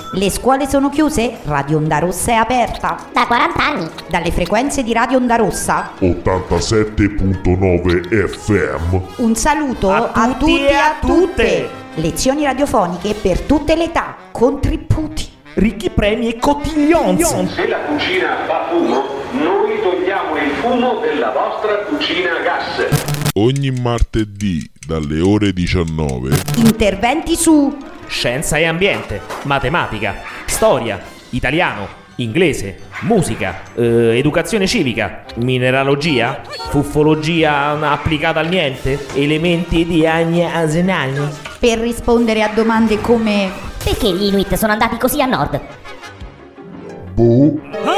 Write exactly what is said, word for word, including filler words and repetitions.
Le scuole sono chiuse? Radio Onda Rossa è aperta. Da quaranta anni. Dalle frequenze di Radio Onda Rossa ottantasette virgola nove F M. un saluto A a, tutti tutti e a tutte. Lezioni radiofoniche per tutte le età. Contributi. Ricchi premi e cotiglions. Se la cucina fa fumo, noi togliamo il fumo della vostra cucina a gas. Ogni martedì dalle ore diciannove. Interventi su Scienza e ambiente, matematica, storia, italiano, inglese, musica, eh, educazione civica, mineralogia, fuffologia applicata al niente, elementi di ogni arsenale. per rispondere a domande come: Perché gli Inuit sono andati così a nord? Boh.